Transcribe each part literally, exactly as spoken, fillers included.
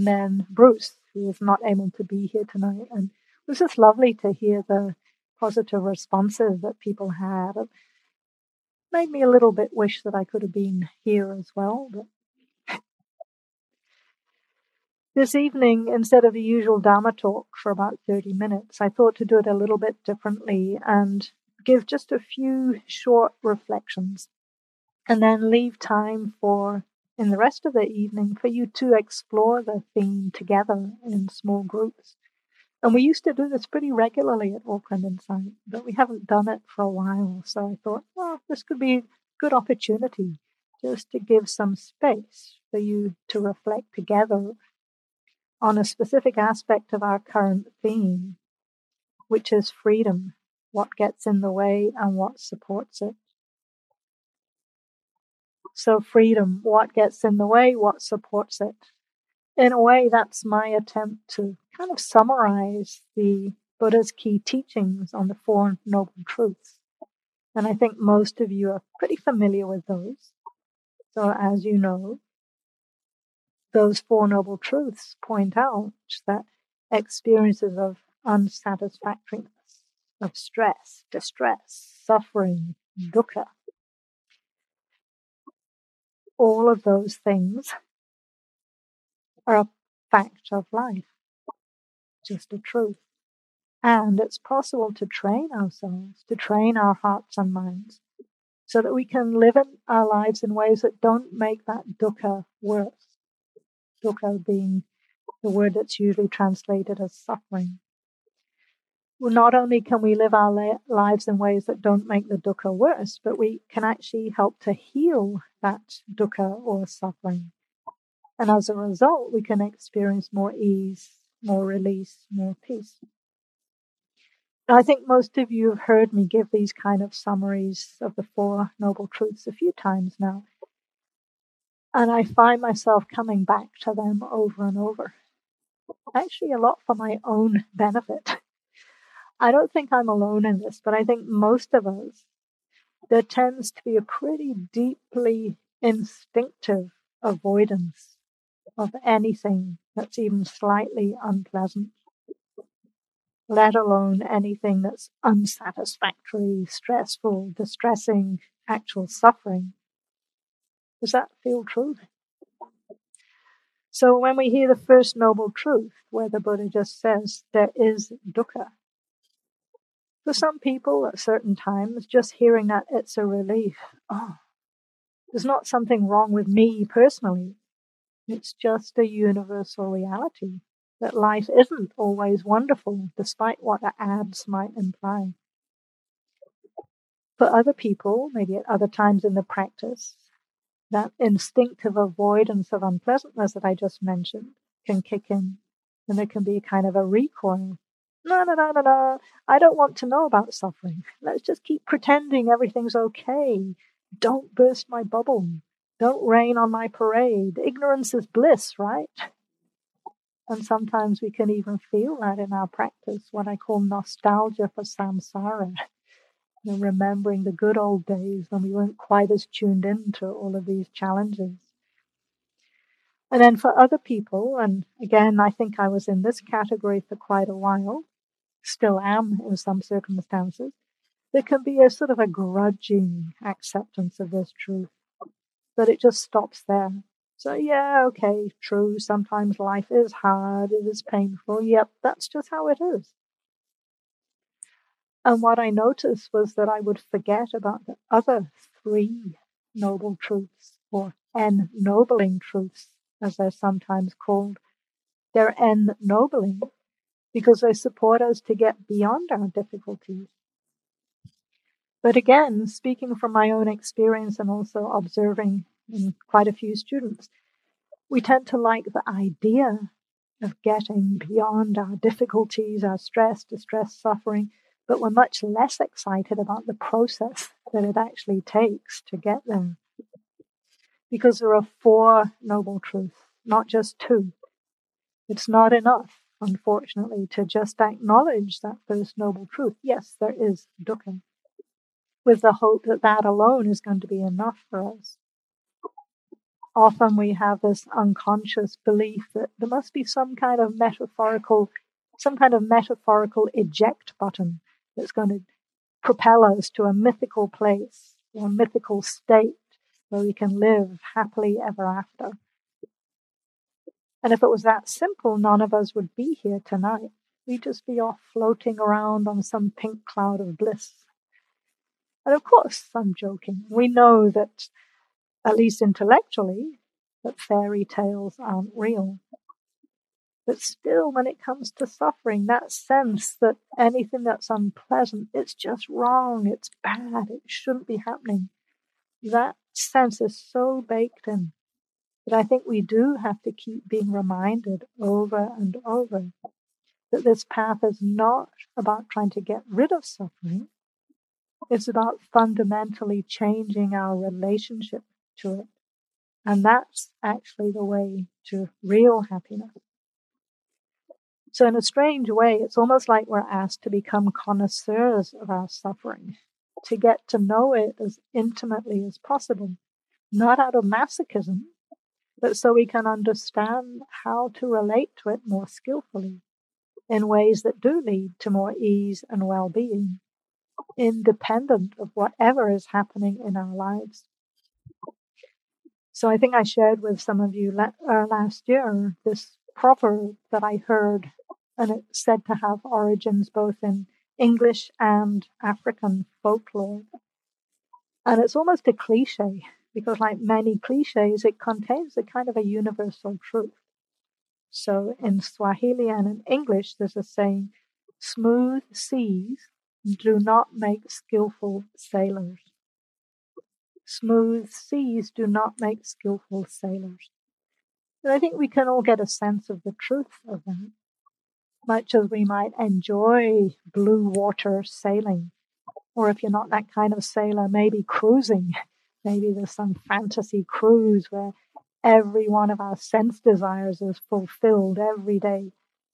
and then Bruce, who is not able to be here tonight. And it was just lovely to hear the positive responses that people had. It made me a little bit wish that I could have been here as well. But this evening, instead of the usual Dharma talk for about thirty minutes, I thought to do it a little bit differently and give just a few short reflections, and then leave time for, in the rest of the evening, for you to explore the theme together in small groups. And we used to do this pretty regularly at Auckland Insight, but we haven't done it for a while. So I thought, well, this could be a good opportunity just to give some space for you to reflect together on a specific aspect of our current theme, which is freedom, what gets in the way and what supports it. So freedom, what gets in the way, what supports it. In a way, that's my attempt to kind of summarize the Buddha's key teachings on the Four Noble Truths. And I think most of you are pretty familiar with those. So as you know, those Four Noble Truths point out that experiences of unsatisfactoriness, of stress, distress, suffering, dukkha, all of those things are a fact of life, just a truth. And it's possible to train ourselves, to train our hearts and minds, so that we can live in our lives in ways that don't make that dukkha worse. Dukkha being the word that's usually translated as suffering. Well, not only can we live our la- lives in ways that don't make the dukkha worse, but we can actually help to heal that dukkha or suffering. And as a result, we can experience more ease, more release, more peace. I think most of you have heard me give these kind of summaries of the Four Noble Truths a few times now. And I find myself coming back to them over and over. Actually, a lot for my own benefit. I don't think I'm alone in this, but I think most of us, there tends to be a pretty deeply instinctive avoidance of anything that's even slightly unpleasant, let alone anything that's unsatisfactory, stressful, distressing, actual suffering. Does that feel true? So when we hear the first noble truth, where the Buddha just says there is dukkha, for some people at certain times, just hearing that, it's a relief. Oh, there's not something wrong with me personally. It's just a universal reality that life isn't always wonderful, despite what the ads might imply. For other people, maybe at other times in the practice, that instinctive avoidance of unpleasantness that I just mentioned can kick in, and there can be kind of a recoil. No, no, no, no, no. I don't want to know about suffering. Let's just keep pretending everything's okay. Don't burst my bubble. Don't rain on my parade. Ignorance is bliss, right? And sometimes we can even feel that in our practice, what I call nostalgia for samsara. You know, remembering the good old days when we weren't quite as tuned in to all of these challenges. And then for other people, and again, I think I was in this category for quite a while, still am in some circumstances, there can be a sort of a grudging acceptance of this truth, that it just stops there. So yeah, okay, true, sometimes life is hard, it is painful, yep, that's just how it is. And what I noticed was that I would forget about the other three noble truths, or ennobling truths, as they're sometimes called. They're ennobling because they support us to get beyond our difficulties. But again, speaking from my own experience and also observing in quite a few students, we tend to like the idea of getting beyond our difficulties, our stress, distress, suffering, but we're much less excited about the process that it actually takes to get there. Because there are four noble truths, not just two. It's not enough, unfortunately, to just acknowledge that first noble truth. Yes, there is dukkha, with the hope that that alone is going to be enough for us. often we have this unconscious belief that there must be some kind of metaphorical, some kind of metaphorical eject button that's going to propel us to a mythical place or a mythical state where we can live happily ever after. And if it was that simple, none of us would be here tonight. We'd just be off floating around on some pink cloud of bliss. And of course, I'm joking. We know that, at least intellectually, that fairy tales aren't real. But still, when it comes to suffering, that sense that anything that's unpleasant, it's just wrong, it's bad, it shouldn't be happening, that sense is so baked in that I think we do have to keep being reminded over and over that this path is not about trying to get rid of suffering. It's about fundamentally changing our relationship to it. And that's actually the way to real happiness. So in a strange way, it's almost like we're asked to become connoisseurs of our suffering, to get to know it as intimately as possible, not out of masochism, but so we can understand how to relate to it more skillfully in ways that do lead to more ease and well-being, independent of whatever is happening in our lives. So I think I shared with some of you la- uh, last year this proverb that I heard, and it's said to have origins both in English and African folklore. And it's almost a cliche, because like many cliches, it contains a kind of a universal truth. So in Swahili and in English, there's a saying, smooth seas do not make skillful sailors. Smooth seas do not make skillful sailors. And I think we can all get a sense of the truth of that. Much as we might enjoy blue water sailing, or if you're not that kind of sailor, maybe cruising. Maybe there's some fantasy cruise where every one of our sense desires is fulfilled every day.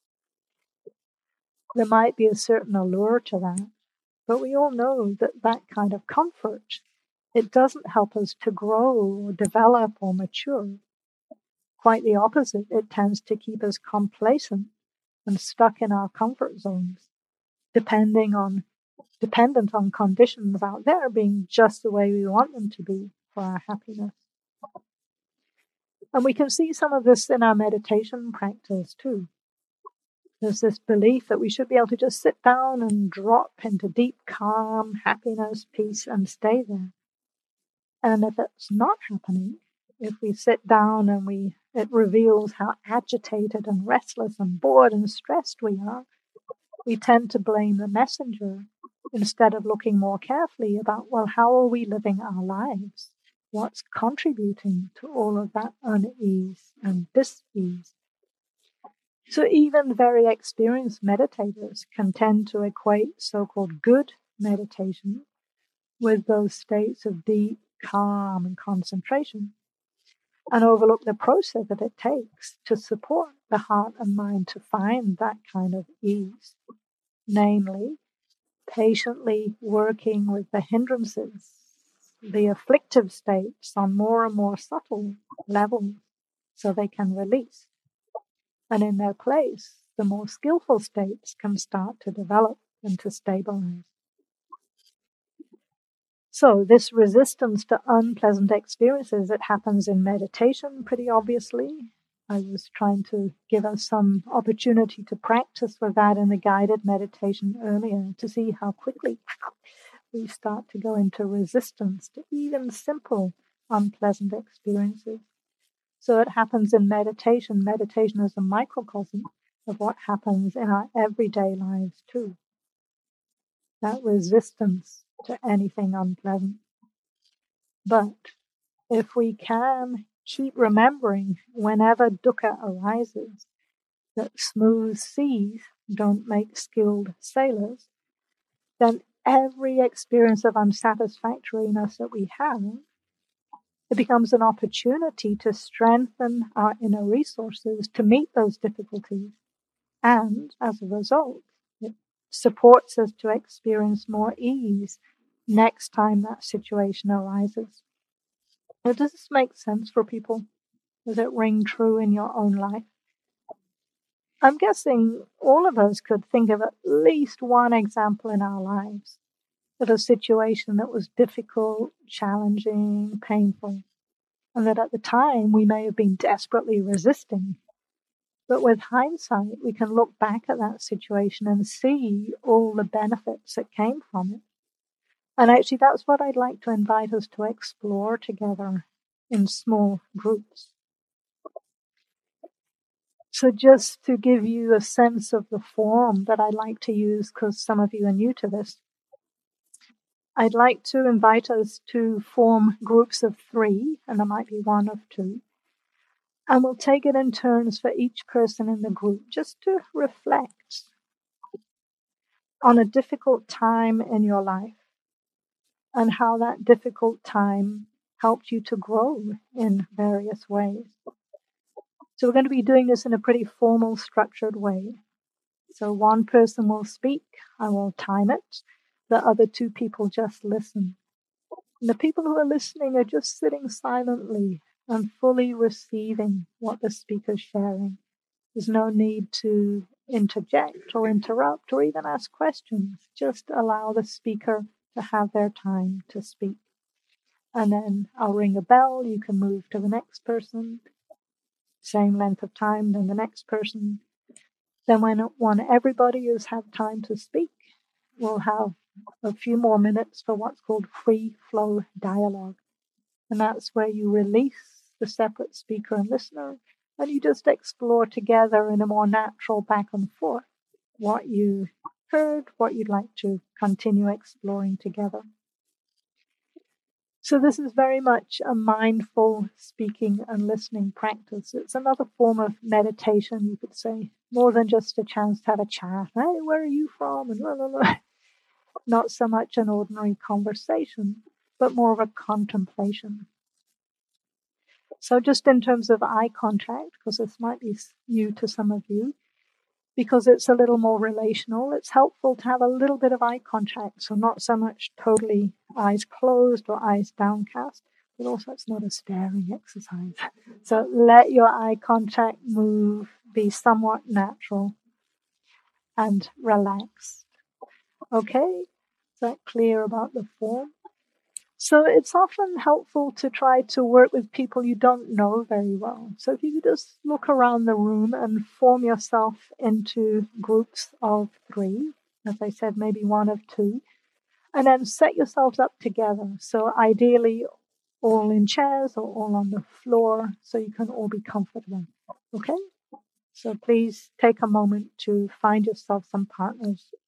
There might be a certain allure to that, but we all know that that kind of comfort, it doesn't help us to grow or develop or mature. Quite the opposite, it tends to keep us complacent and stuck in our comfort zones, depending on, dependent on conditions out there being just the way we want them to be for our happiness. And we can see some of this in our meditation practice too. There's this belief that we should be able to just sit down and drop into deep calm, happiness, peace, and stay there. And if it's not happening, if we sit down and we it reveals how agitated and restless and bored and stressed we are, we tend to blame the messenger instead of looking more carefully about, well, how are we living our lives? What's contributing to all of that unease and dis-ease? So even very experienced meditators can tend to equate so-called good meditation with those states of deep calm and concentration, and overlook the process that it takes to support the heart and mind to find that kind of ease, namely, patiently working with the hindrances, the afflictive states on more and more subtle levels so they can release. And in their place, the more skillful states can start to develop and to stabilize. So this resistance to unpleasant experiences, it happens in meditation pretty obviously. I was trying to give us some opportunity to practice with that in the guided meditation earlier to see how quickly we start to go into resistance to even simple unpleasant experiences. So it happens in meditation. Meditation is a microcosm of what happens in our everyday lives too. That resistance to anything unpleasant. But if we can keep remembering whenever dukkha arises that smooth seas don't make skilled sailors, then every experience of unsatisfactoriness that we have, it becomes an opportunity to strengthen our inner resources to meet those difficulties. And as a result, it supports us to experience more ease next time that situation arises. Now, does this make sense for people? Does it ring true in your own life? I'm guessing all of us could think of at least one example in our lives of a situation that was difficult, challenging, painful, and that at the time we may have been desperately resisting. But with hindsight, we can look back at that situation and see all the benefits that came from it. And actually, that's what I'd like to invite us to explore together in small groups. So just to give you a sense of the form that I like to use, because some of you are new to this, I'd like to invite us to form groups of three, and there might be one of two. And we'll take it in turns for each person in the group, just to reflect on a difficult time in your life and how that difficult time helped you to grow in various ways. So we're going to be doing this in a pretty formal, structured way. So one person will speak, I will time it, the other two people just listen. And the people who are listening are just sitting silently and fully receiving what the speaker's sharing. There's no need to interject or interrupt or even ask questions. Just allow the speaker to have their time to speak. And then I'll ring a bell, you can move to the next person, same length of time, then the next person. Then when, when everybody has had time to speak, we'll have a few more minutes for what's called free flow dialogue. And that's where you release the separate speaker and listener, and you just explore together in a more natural back and forth what you heard, what you'd like to continue exploring together. So this is very much a mindful speaking and listening practice. It's another form of meditation, you could say, more than just a chance to have a chat. Hey, where are you from? And blah, blah, blah. Not so much an ordinary conversation, but more of a contemplation. So just in terms of eye contact, because this might be new to some of you, because it's a little more relational, it's helpful to have a little bit of eye contact. So not so much totally eyes closed or eyes downcast, but also it's not a staring exercise. So let your eye contact move, be somewhat natural and relaxed. Okay? Is that clear about the form? So it's often helpful to try to work with people you don't know very well. So if you could just look around the room and form yourself into groups of three, as I said, maybe one of two, and then set yourselves up together. So ideally all in chairs or all on the floor so you can all be comfortable. Okay? So please take a moment to find yourself some partners